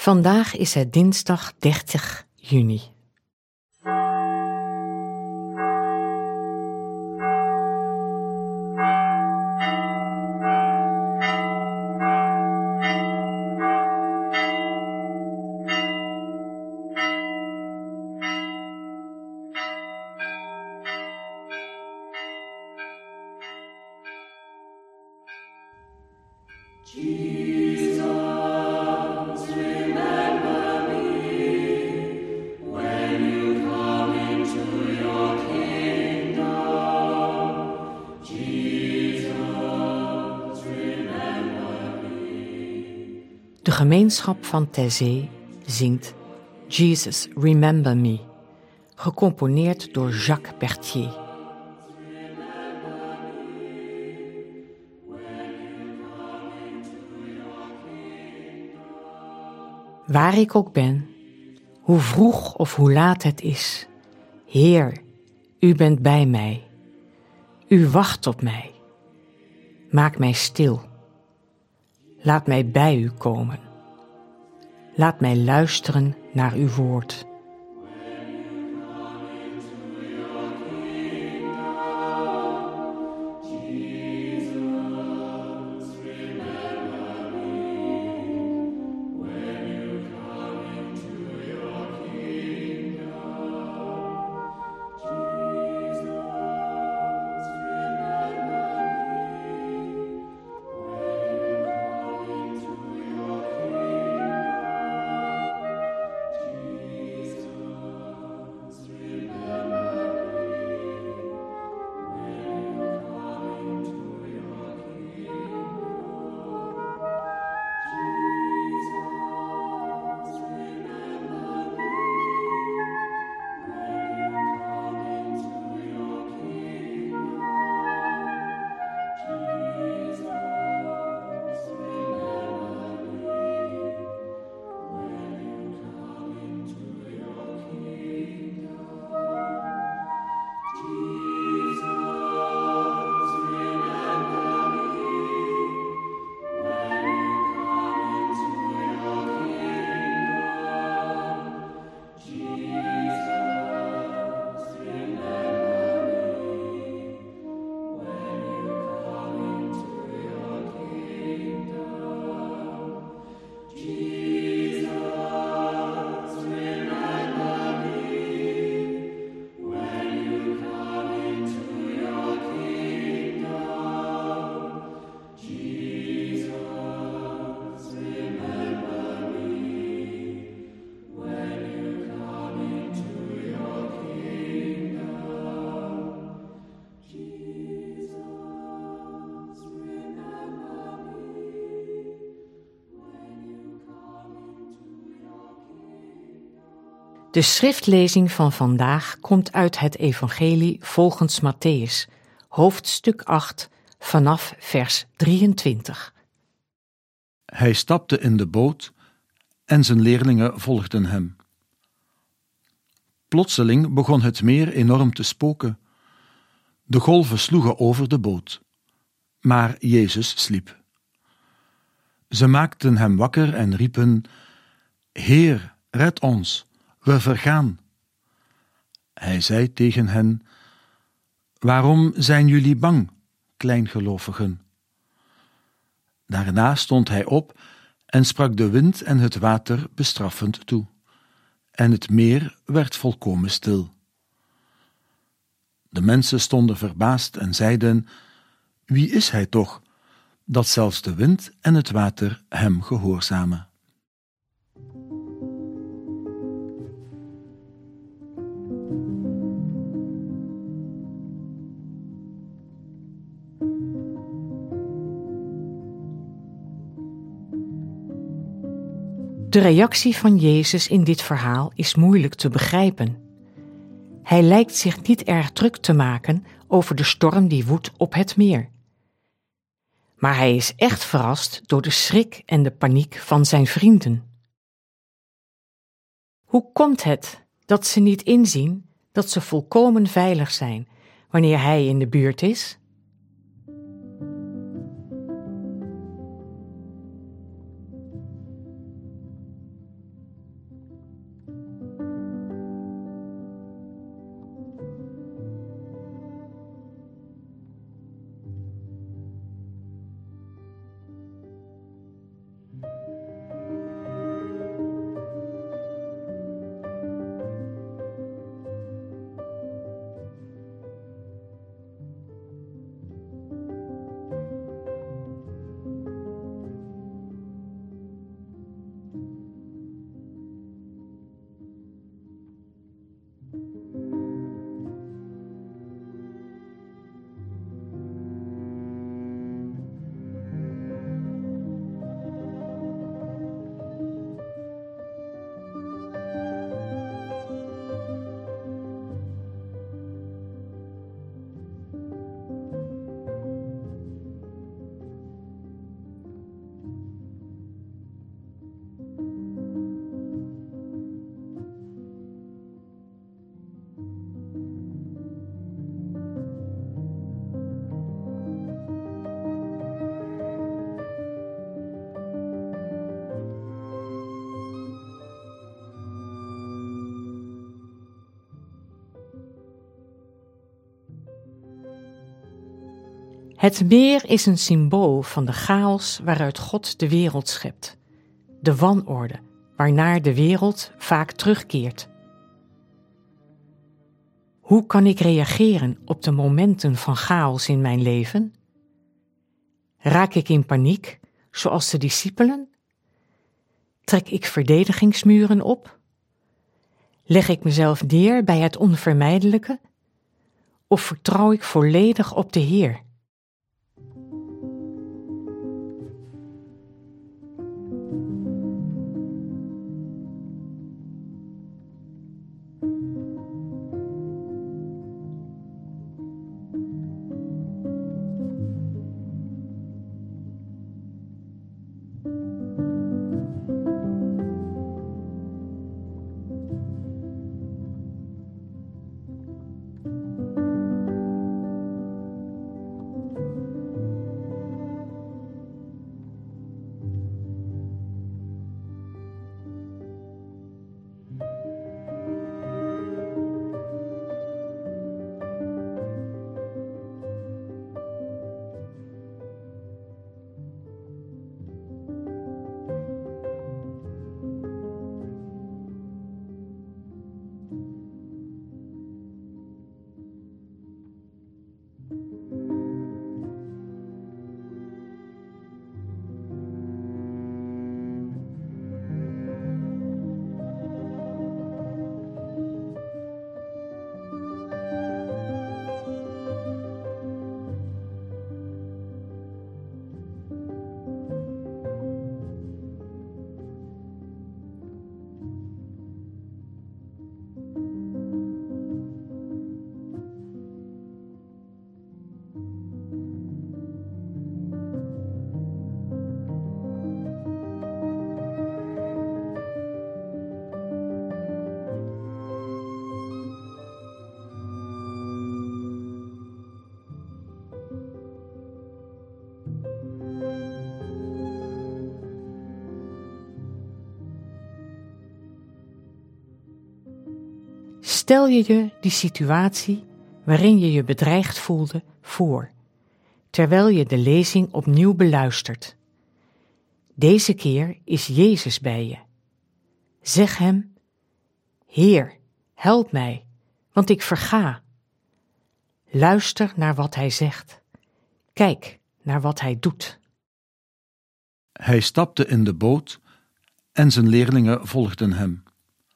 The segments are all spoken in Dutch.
Vandaag is het dinsdag 30 juni. De gemeenschap van Taizé zingt Jesus, Remember Me, gecomponeerd door Jacques Berthier. Waar ik ook ben, hoe vroeg of hoe laat het is, Heer, U bent bij mij. U wacht op mij. Maak mij stil. Laat mij bij U komen. Laat mij luisteren naar Uw woord. De schriftlezing van vandaag komt uit het Evangelie volgens Mattheüs, hoofdstuk 8, vanaf vers 23. Hij stapte in de boot en zijn leerlingen volgden hem. Plotseling begon het meer enorm te spoken. De golven sloegen over de boot, maar Jezus sliep. Ze maakten hem wakker en riepen: Heer, red ons! We vergaan. Hij zei tegen hen: Waarom zijn jullie bang, kleingelovigen? Daarna stond hij op en sprak de wind en het water bestraffend toe. En het meer werd volkomen stil. De mensen stonden verbaasd en zeiden: Wie is hij toch, dat zelfs de wind en het water hem gehoorzamen? De reactie van Jezus in dit verhaal is moeilijk te begrijpen. Hij lijkt zich niet erg druk te maken over de storm die woedt op het meer. Maar hij is echt verrast door de schrik en de paniek van zijn vrienden. Hoe komt het dat ze niet inzien dat ze volkomen veilig zijn wanneer hij in de buurt is? Het meer is een symbool van de chaos waaruit God de wereld schept. De wanorde waarnaar de wereld vaak terugkeert. Hoe kan ik reageren op de momenten van chaos in mijn leven? Raak ik in paniek, zoals de discipelen? Trek ik verdedigingsmuren op? Leg ik mezelf neer bij het onvermijdelijke? Of vertrouw ik volledig op de Heer? Stel je die situatie waarin je je bedreigd voelde voor, terwijl je de lezing opnieuw beluistert. Deze keer is Jezus bij je. Zeg hem: Heer, help mij, want ik verga. Luister naar wat hij zegt. Kijk naar wat hij doet. Hij stapte in de boot en zijn leerlingen volgden hem.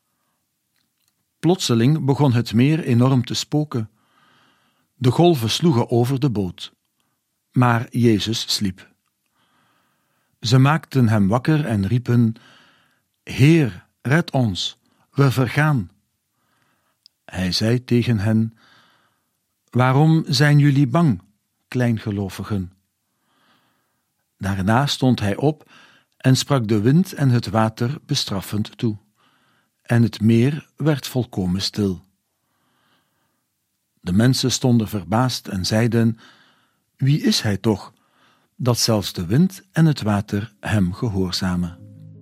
Plotseling begon het meer enorm te spoken. De golven sloegen over de boot, maar Jezus sliep. Ze maakten hem wakker en riepen: Heer, red ons, we vergaan. Hij zei tegen hen: Waarom zijn jullie bang, kleingelovigen? Daarna stond hij op en sprak de wind en het water bestraffend toe. En het meer werd volkomen stil. De mensen stonden verbaasd en zeiden: Wie is hij toch, dat zelfs de wind en het water hem gehoorzamen?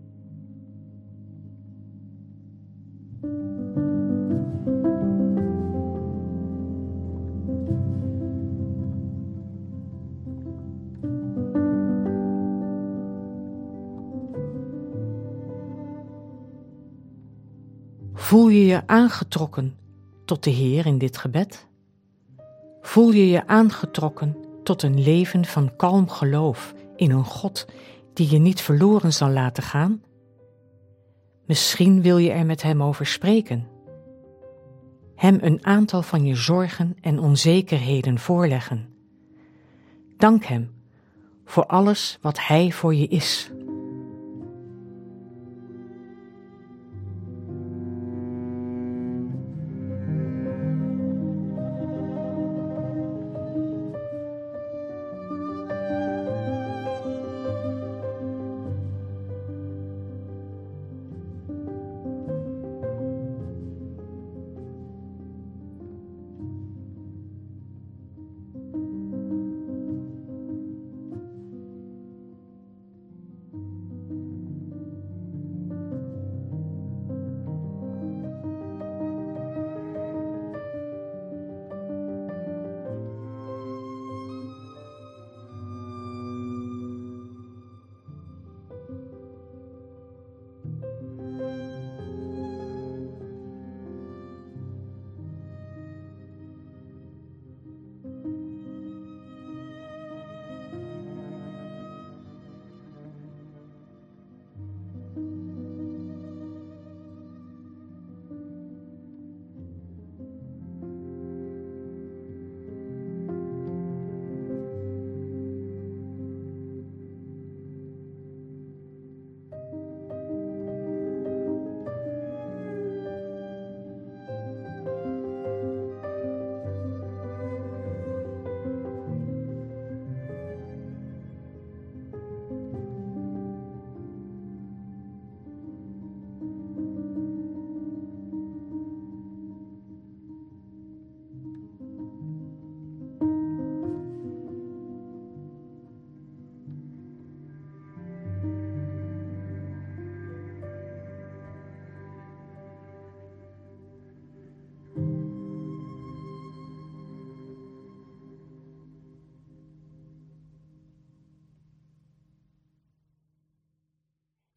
Voel je je aangetrokken tot de Heer in dit gebed? Voel je je aangetrokken tot een leven van kalm geloof in een God die je niet verloren zal laten gaan? Misschien wil je er met hem over spreken. Hem een aantal van je zorgen en onzekerheden voorleggen. Dank hem voor alles wat hij voor je is.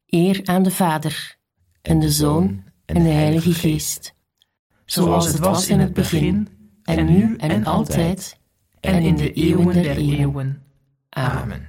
Eer aan de Vader, en de Zoon, en de Heilige Geest. Zoals het was in het begin, en nu en altijd, en in de eeuwen der eeuwen. Amen.